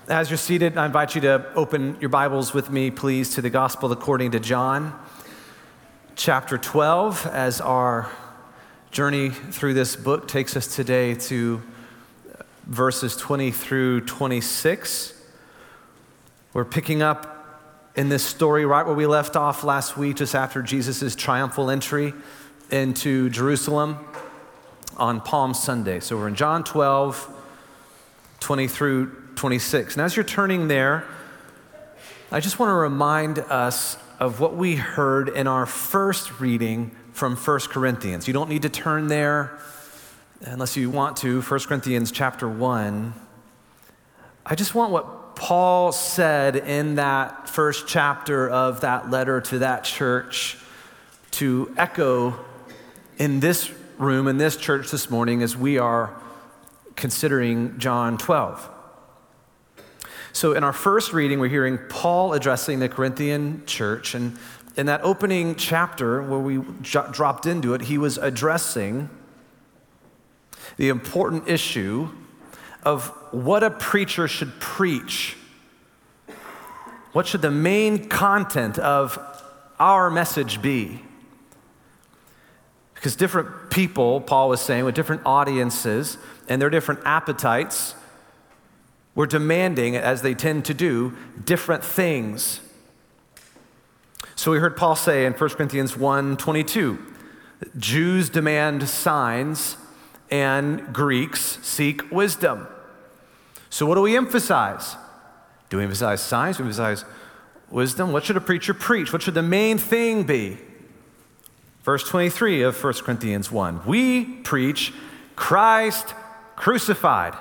As you're seated, I invite you to open your Bibles with me, please, to the Gospel according to John, chapter 12, as our journey through this book takes us today to verses 20 through 26. We're picking up in this story right where we left off last week, just after Jesus' triumphal entry into Jerusalem on Palm Sunday. So we're in John 12, 20 through 26. And as you're turning there, I just want to remind us of what we heard in our first reading from 1 Corinthians. You don't need to turn there unless you want to. 1 Corinthians chapter 1. I just want what Paul said in that first chapter of that letter to that church to echo in this room, in this church this morning as we are considering John 12. So in our first reading, we're hearing Paul addressing the Corinthian church, and in that opening chapter where we dropped into it, he was addressing the important issue of what a preacher should preach. What should the main content of our message be? Because different people, Paul was saying, with different audiences and their different appetites, were demanding, as they tend to do, different things. So we heard Paul say in 1 Corinthians 1:22, Jews demand signs and Greeks seek wisdom. So what do we emphasize? Do we emphasize signs? Do we emphasize wisdom? What should a preacher preach? What should the main thing be? Verse 23 of 1 Corinthians 1, we preach Christ crucified.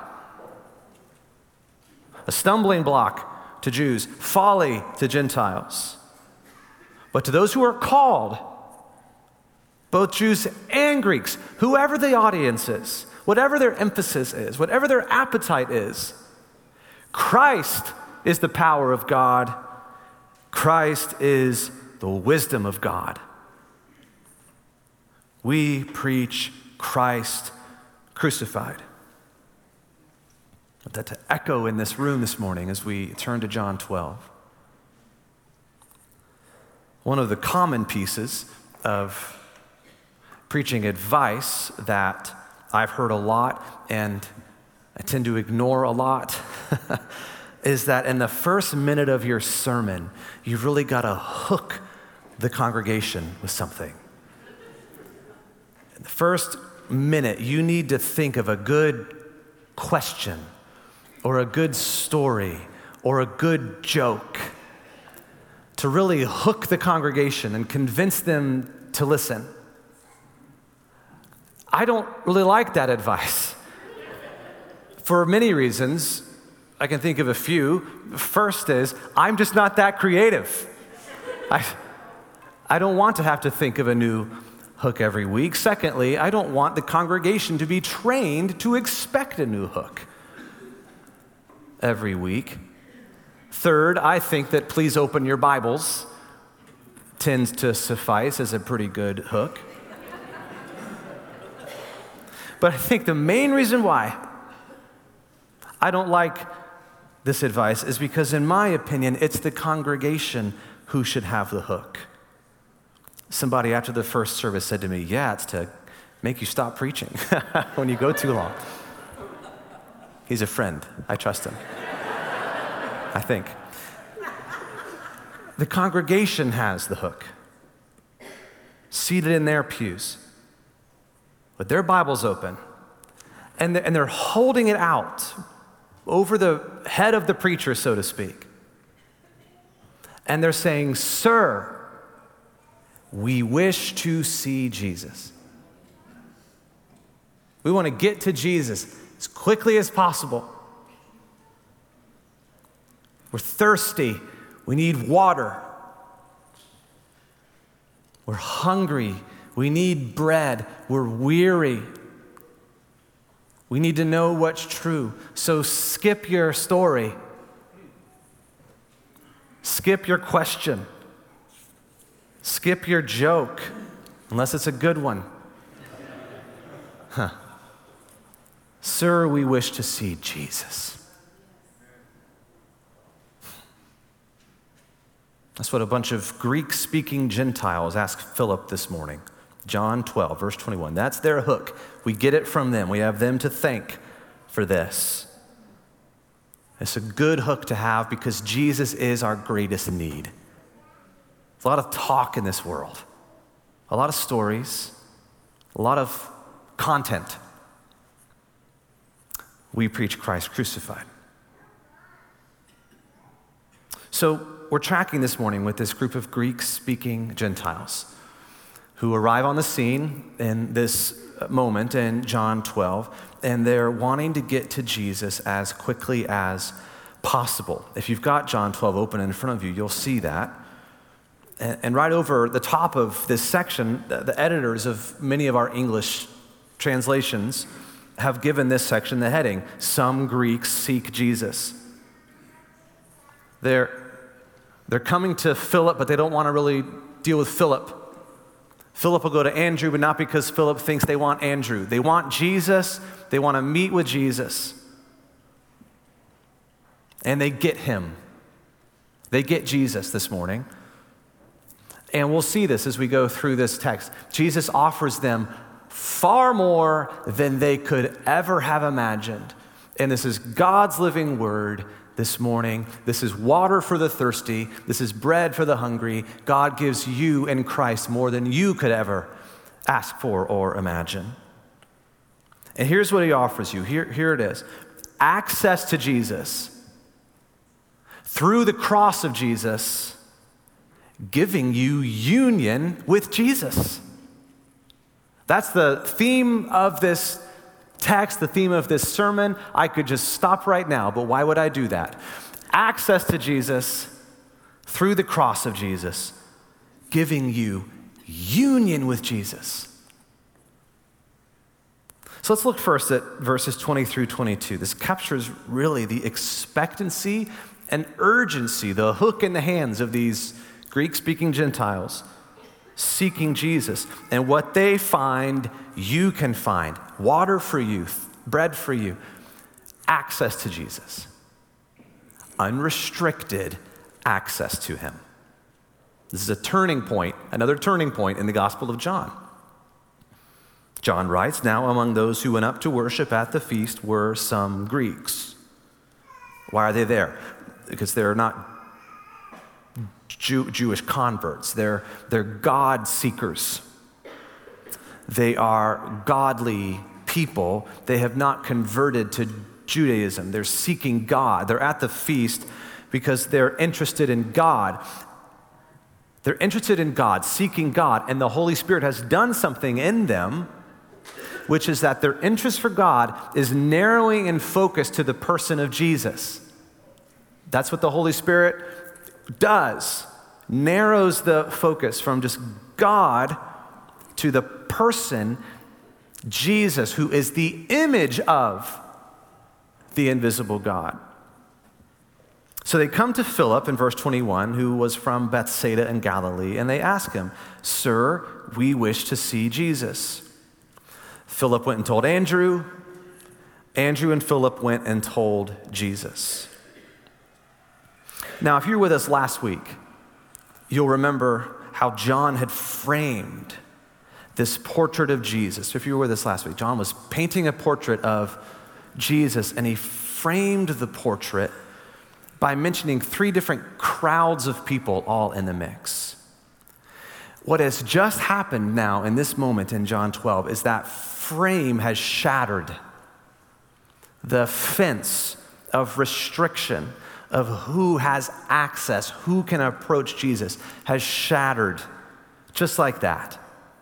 A stumbling block to Jews, folly to Gentiles. But to those who are called, both Jews and Greeks, whoever the audience is, whatever their emphasis is, whatever their appetite is, Christ is the power of God. Christ is the wisdom of God. We preach Christ crucified. I want that to echo in this room this morning as we turn to John 12. One of the common pieces of preaching advice that I've heard a lot and I tend to ignore a lot is that in the first minute of your sermon, you've really got to hook the congregation with something. In the first minute, you need to think of a good question or a good story or a good joke to really hook the congregation and convince them to listen. I don't really like that advice for many reasons. I can think of a few. First is, I'm just not that creative. I don't want to have to think of a new hook every week. Secondly, I don't want the congregation to be trained to expect a new hook every week. Third, I think that please open your Bibles tends to suffice as a pretty good hook. But I think the main reason why I don't like this advice is because, in my opinion, it's the congregation who should have the hook. Somebody after the first service said to me, yeah, it's to make you stop preaching when you go too long. He's a friend. I trust him. I think. The congregation has the hook, seated in their pews, with their Bibles open, and they're holding it out over the head of the preacher, so to speak. And they're saying, Sir, we wish to see Jesus. We want to get to Jesus as quickly as possible. We're thirsty. We need water. We're hungry. We need bread. We're weary. We need to know what's true. So skip your story. Skip your question. Skip your joke, unless it's a good one. Sir, we wish to see Jesus. That's what a bunch of Greek-speaking Gentiles asked Philip this morning. John 12, verse 21. That's their hook. We get it from them. We have them to thank for this. It's a good hook to have because Jesus is our greatest need. There's a lot of talk in this world, a lot of stories, a lot of content. We preach Christ crucified. So we're tracking this morning with this group of Greek-speaking Gentiles who arrive on the scene in this moment in John 12, and they're wanting to get to Jesus as quickly as possible. If you've got John 12 open in front of you, you'll see that. And right over the top of this section, the editors of many of our English translations have given this section the heading, Some Greeks Seek Jesus. They're coming to Philip, but they don't want to really deal with Philip. Philip will go to Andrew, but not because Philip thinks they want Andrew. They want Jesus. They want to meet with Jesus. And they get him. They get Jesus this morning. And we'll see this as we go through this text. Jesus offers them far more than they could ever have imagined. And this is God's living word this morning. This is water for the thirsty. This is bread for the hungry. God gives you in Christ more than you could ever ask for or imagine. And here's what he offers you. Here it is. Access to Jesus through the cross of Jesus, giving you union with Jesus. That's the theme of this text, the theme of this sermon. I could just stop right now, but why would I do that? Access to Jesus through the cross of Jesus, giving you union with Jesus. So let's look first at verses 20 through 22. This captures really the expectancy and urgency, the hook in the hands of these Greek-speaking Gentiles seeking Jesus. And what they find, you can find. Water for you, bread for you, access to Jesus. Unrestricted access to him. This is a turning point, another turning point in the Gospel of John. John writes, now among those who went up to worship at the feast were some Greeks. Why are they there? Because they're not Jewish converts. They're God seekers. They are godly people. They have not converted to Judaism. They're seeking God. They're at the feast because they're interested in God. They're interested in God, seeking God, and the Holy Spirit has done something in them, which is that their interest for God is narrowing in focus to the person of Jesus. That's what the Holy Spirit does. Narrows the focus from just God to the person, Jesus, who is the image of the invisible God. So they come to Philip in verse 21, who was from Bethsaida in Galilee, and they ask him, Sir, we wish to see Jesus. Philip went and told Andrew. Andrew and Philip went and told Jesus. Now, if you were with us last week, you'll remember how John had framed this portrait of Jesus. If you were with us last week, John was painting a portrait of Jesus, and he framed the portrait by mentioning three different crowds of people all in the mix. What has just happened now in this moment in John 12 is that frame has shattered. The fence of restriction of who has access, who can approach Jesus, has shattered just like that.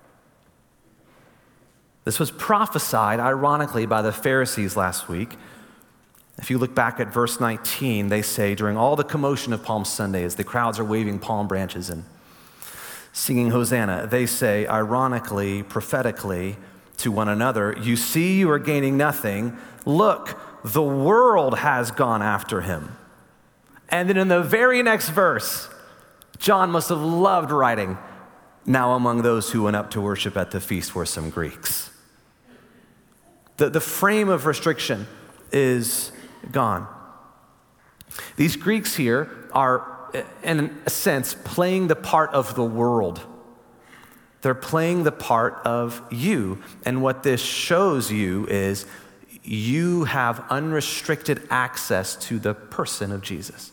This was prophesied, ironically, by the Pharisees last week. If you look back at verse 19, they say, during all the commotion of Palm Sunday, as the crowds are waving palm branches and singing Hosanna, they say, ironically, prophetically, to one another, you see you are gaining nothing. Look, the world has gone after him. And then in the very next verse, John must have loved writing, now among those who went up to worship at the feast were some Greeks. The frame of restriction is gone. These Greeks here are in a sense, playing the part of the world. They're playing the part of you. And what this shows you is you have unrestricted access to the person of Jesus.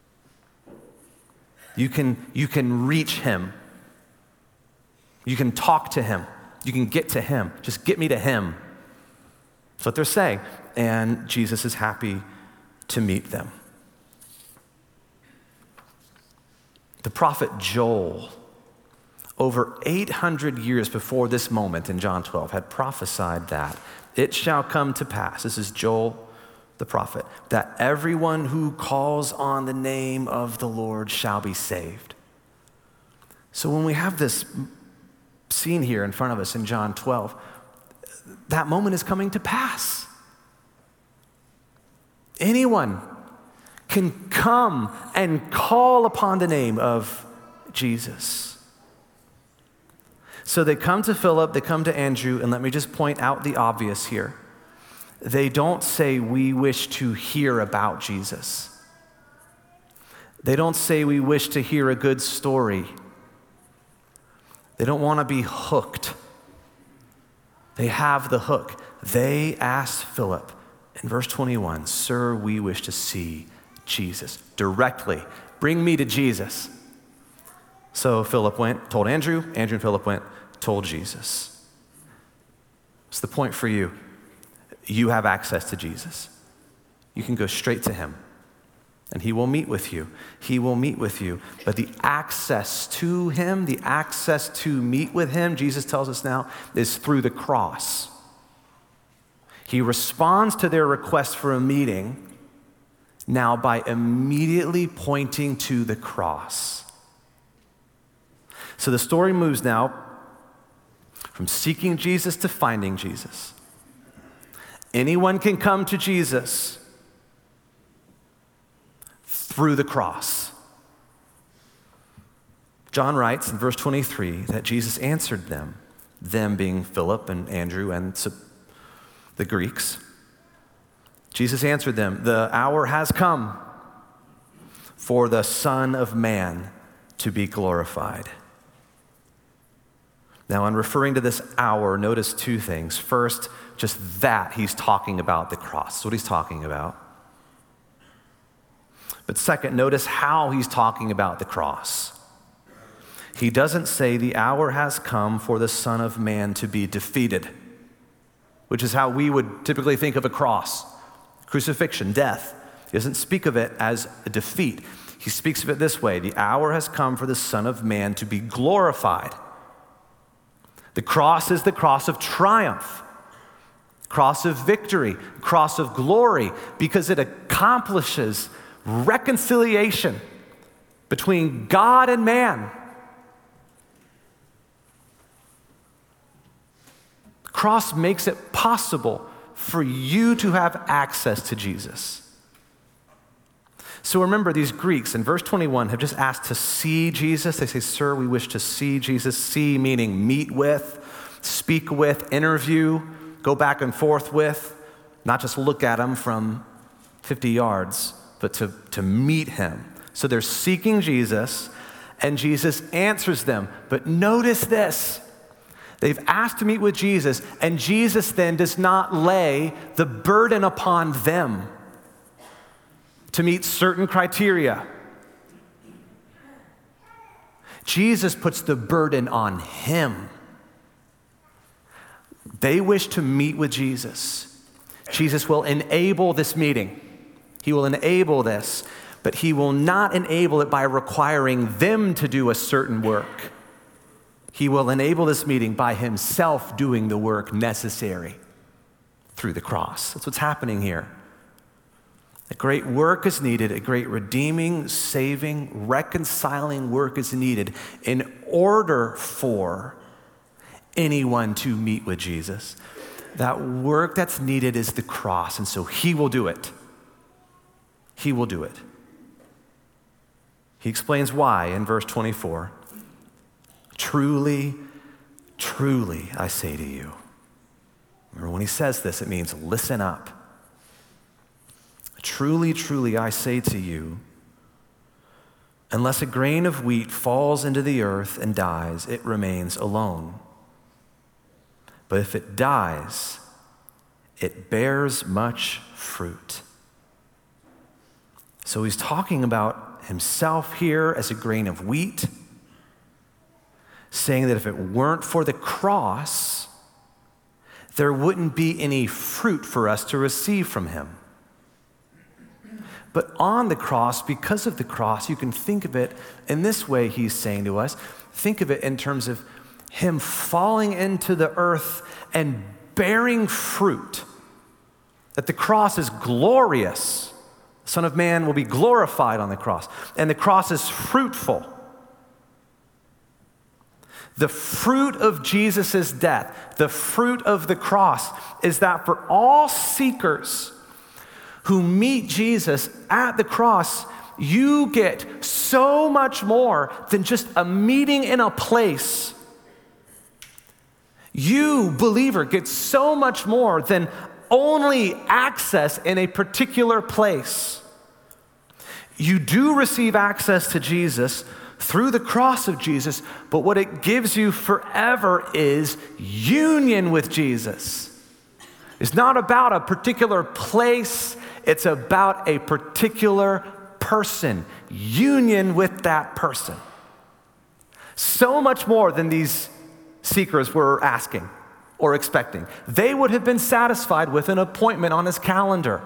You can reach him. You can talk to him. You can get to him. Just get me to him. That's what they're saying. And Jesus is happy to meet them. The prophet Joel, over 800 years before this moment in John 12, had prophesied that it shall come to pass, this is Joel the prophet, that everyone who calls on the name of the Lord shall be saved. So when we have this scene here in front of us in John 12, that moment is coming to pass. Anyone can come and call upon the name of Jesus. So they come to Philip, they come to Andrew, and let me just point out the obvious here. They don't say, we wish to hear about Jesus. They don't say, we wish to hear a good story. They don't want to be hooked. They have the hook. They asked Philip in verse 21, Sir, we wish to see Jesus directly. Bring me to Jesus. So Philip went, told Andrew. Andrew and Philip went, told Jesus. What's the point for you? You have access to Jesus. You can go straight to him, and he will meet with you. He will meet with you. But the access to him, the access to meet with him, Jesus tells us now, is through the cross. He responds to their request for a meeting now by immediately pointing to the cross. So the story moves now from seeking Jesus to finding Jesus. Anyone can come to Jesus through the cross. John writes in verse 23 that Jesus answered them being Philip and Andrew and the Greeks. Jesus answered them, the hour has come for the Son of Man to be glorified. Now, in referring to this hour, notice two things. First, just that he's talking about the cross. That's what he's talking about. But second, notice how he's talking about the cross. He doesn't say the hour has come for the Son of Man to be defeated, which is how we would typically think of a cross. Crucifixion, death. He doesn't speak of it as a defeat. He speaks of it this way: the hour has come for the Son of Man to be glorified. The cross is the cross of triumph, cross of victory, cross of glory, because it accomplishes reconciliation between God and man. The cross makes it possible for you to have access to Jesus. So remember, these Greeks in verse 21 have just asked to see Jesus. They say, Sir, we wish to see Jesus. See meaning meet with, speak with, interview, go back and forth with, not just look at him from 50 yards, but to meet him. So they're seeking Jesus, and Jesus answers them. But notice this. They've asked to meet with Jesus, and Jesus then does not lay the burden upon them to meet certain criteria. Jesus puts the burden on him. They wish to meet with Jesus. Jesus will enable this meeting. He will enable this, but he will not enable it by requiring them to do a certain work. He will enable this meeting by himself doing the work necessary through the cross. That's what's happening here. A great work is needed, a great redeeming, saving, reconciling work is needed in order for anyone to meet with Jesus. That work that's needed is the cross, and so he will do it. He will do it. He explains why in verse 24. Truly, truly, I say to you. Remember, when he says this, it means listen up. Truly, truly, I say to you, Unless a grain of wheat falls into the earth and dies, it remains alone. But if it dies, it bears much fruit. So he's talking about himself here as a grain of wheat, saying that if it weren't for the cross, there wouldn't be any fruit for us to receive from him. But on the cross, because of the cross, you can think of it in this way, he's saying to us. Think of it in terms of him falling into the earth and bearing fruit. That the cross is glorious. The Son of Man will be glorified on the cross. And the cross is fruitful. The fruit of Jesus' death, the fruit of the cross, is that for all seekers who meet Jesus at the cross, you get so much more than just a meeting in a place. You, believer, get so much more than only access in a particular place. You do receive access to Jesus through the cross of Jesus, but what it gives you forever is union with Jesus. It's not about a particular place, it's about a particular person, union with that person. So much more than these seekers were asking or expecting. They would have been satisfied with an appointment on his calendar,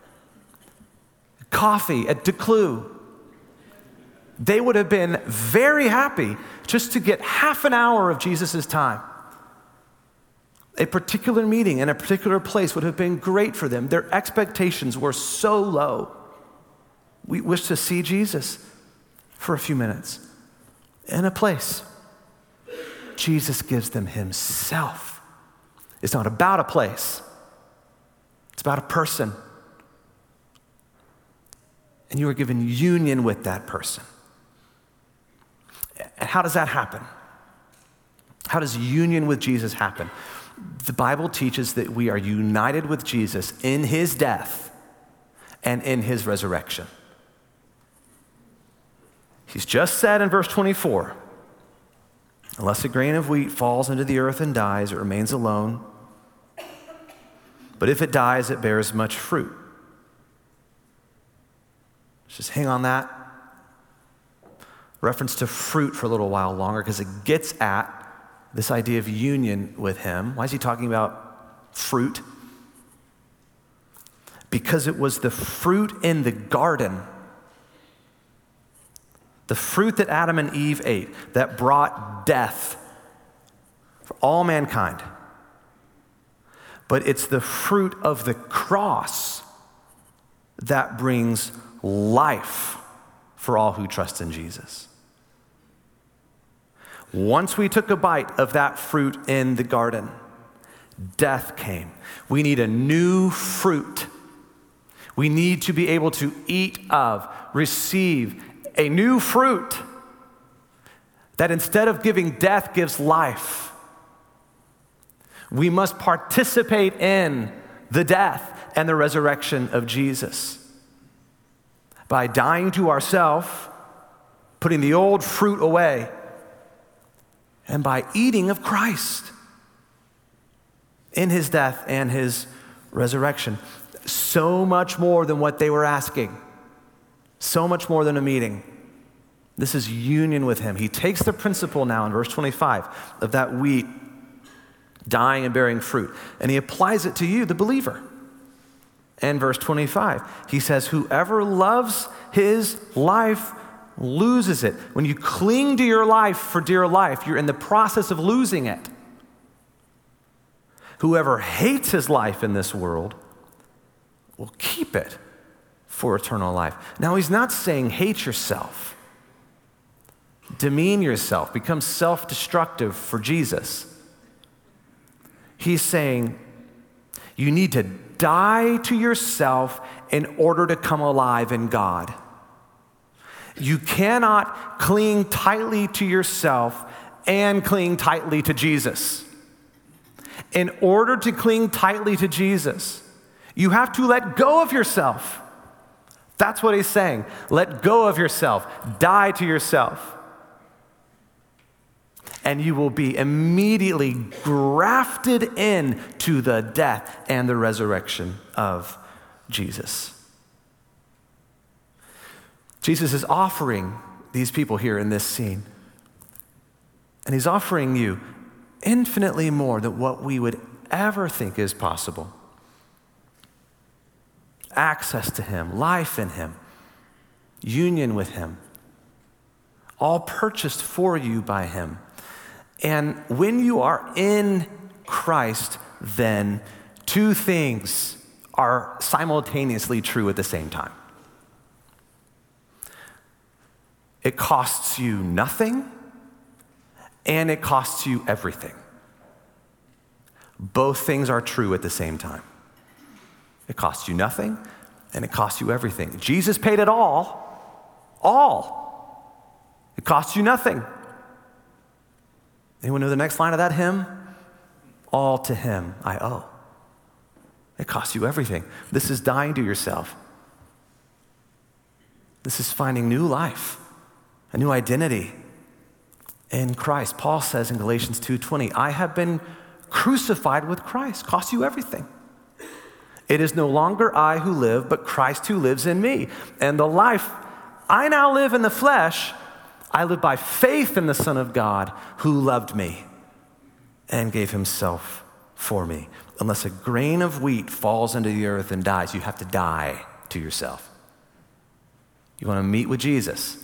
coffee at Declue. They would have been very happy just to get half an hour of Jesus' time. A particular meeting in a particular place would have been great for them. Their expectations were so low. We wish to see Jesus for a few minutes in a place. Jesus gives them himself. It's not about a place. It's about a person. And you are given union with that person. And how does that happen? How does union with Jesus happen? The Bible teaches that we are united with Jesus in his death and in his resurrection. He's just said in verse 24, unless a grain of wheat falls into the earth and dies, it remains alone. But if it dies, it bears much fruit. Let's just hang on that reference to fruit for a little while longer, because it gets at this idea of union with him. Why is he talking about fruit? Because it was the fruit in the garden, the fruit that Adam and Eve ate, that brought death for all mankind. But it's the fruit of the cross that brings life for all who trust in Jesus. Once we took a bite of that fruit in the garden, death came. We need a new fruit. We need to be able to eat of, receive a new fruit that instead of giving death gives life. We must participate in the death and the resurrection of Jesus by dying to ourselves, putting the old fruit away, and by eating of Christ in his death and his resurrection. So much more than what they were asking. So much more than a meeting. This is union with him. He takes the principle now in verse 25 of that wheat dying and bearing fruit, and he applies it to you, the believer. And verse 25, he says, whoever loves his life loses it. When you cling to your life for dear life, you're in the process of losing it. Whoever hates his life in this world will keep it for eternal life. Now, he's not saying hate yourself, demean yourself, become self-destructive for Jesus. He's saying you need to die to yourself in order to come alive in God. You cannot cling tightly to yourself and cling tightly to Jesus. In order to cling tightly to Jesus, you have to let go of yourself. That's what he's saying. Let go of yourself. Die to yourself. And you will be immediately grafted in to the death and the resurrection of Jesus. Jesus is offering these people here in this scene. And he's offering you infinitely more than what we would ever think is possible. Access to him, life in him, union with him, all purchased for you by him. And when you are in Christ, then two things are simultaneously true at the same time. It costs you nothing, and it costs you everything. Both things are true at the same time. It costs you nothing, and it costs you everything. Jesus paid it all. All. It costs you nothing. Anyone know the next line of that hymn? All to him I owe. It costs you everything. This is dying to yourself. This is finding new life, a new identity in Christ. Paul says in Galatians 2:20, I have been crucified with Christ. Costs you everything. It is no longer I who live, but Christ who lives in me. And the life I now live in the flesh, I live by faith in the Son of God who loved me and gave himself for me. Unless a grain of wheat falls into the earth and dies, you have to die to yourself. You want to meet with Jesus?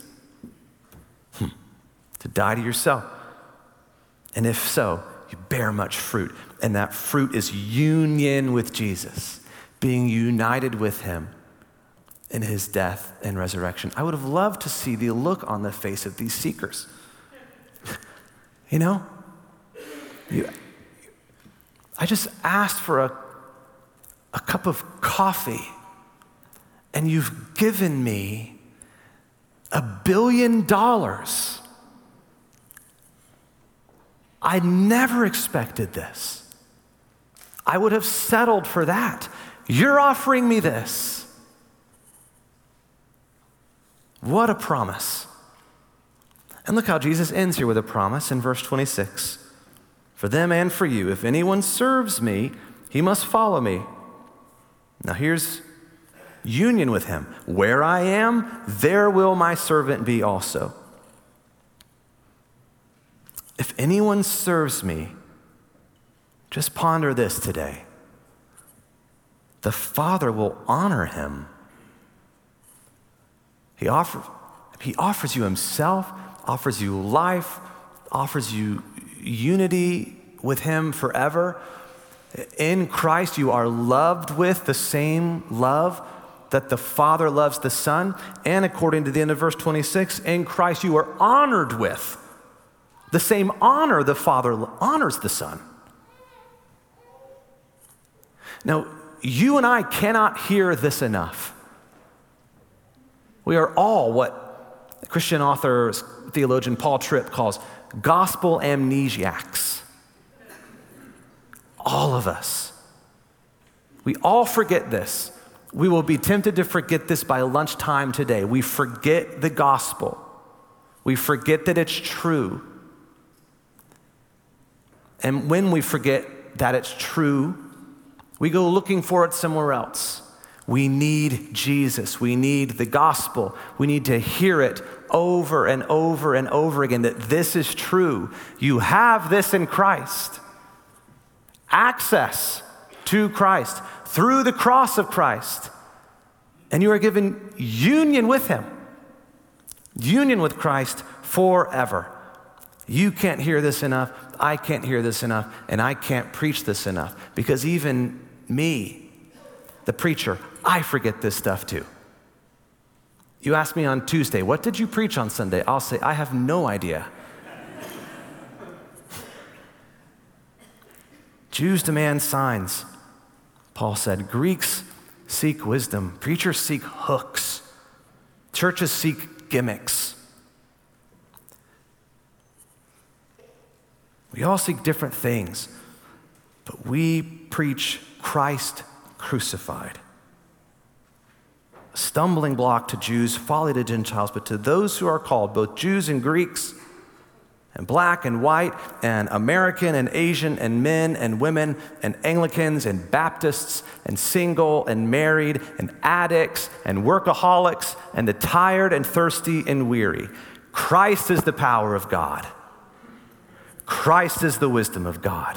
To die to yourself. And if so, you bear much fruit. And that fruit is union with Jesus, being united with him in his death and resurrection. I would have loved to see the look on the face of these seekers. You know? I just asked for a cup of coffee, and you've given me $1 billion. I never expected this. I would have settled for that. You're offering me this. What a promise. And look how Jesus ends here with a promise in verse 26. For them and for you, if anyone serves me, he must follow me. Now here's union with him. Where I am, there will my servant be also. If anyone serves me, just ponder this today. The Father will honor him. He offers you himself, offers you life, offers you unity with him forever. In Christ, you are loved with the same love that the Father loves the Son. And according to the end of verse 26, in Christ, you are honored with the same honor the Father honors the Son. Now, you and I cannot hear this enough. We are all what Christian author, theologian Paul Tripp calls gospel amnesiacs. All of us. We all forget this. We will be tempted to forget this by lunchtime today. We forget the gospel. We forget that it's true. And when we forget that it's true, we go looking for it somewhere else. We need Jesus. We need the gospel. We need to hear it over and over and over again that this is true. You have this in Christ. Access to Christ through the cross of Christ. And you are given union with him. Union with Christ forever. You can't hear this enough. I can't hear this enough. And I can't preach this enough. Because even me, the preacher, I forget this stuff too. You ask me on Tuesday, what did you preach on Sunday? I'll say, I have no idea. Jews demand signs, Paul said. Greeks seek wisdom. Preachers seek hooks. Churches seek gimmicks. We all seek different things, but we preach Christ crucified. a stumbling block to Jews, folly to Gentiles, but to those who are called, both Jews and Greeks, and black and white, and American and Asian, and men and women, and Anglicans and Baptists, and single and married, and addicts and workaholics, and the tired and thirsty and weary. Christ is the power of God. Christ is the wisdom of God.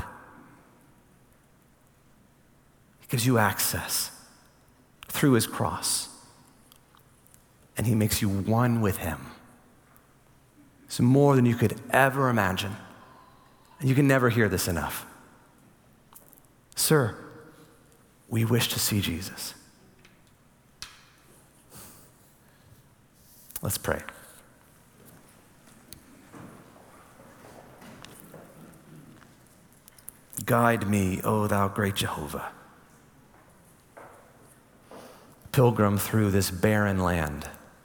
He gives you access through his cross, and he makes you one with him. It's more than you could ever imagine. And you can never hear this enough. Sir, we wish to see Jesus. Let's pray. Guide me, O thou great Jehovah, pilgrim through this barren land.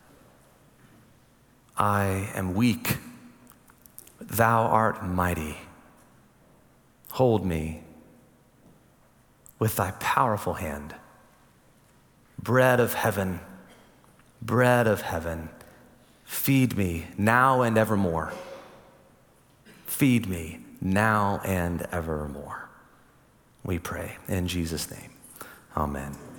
I am weak, but thou art mighty. Hold me with thy powerful hand. Bread of heaven, feed me now and evermore. Feed me now and evermore. We pray in Jesus' name. Amen.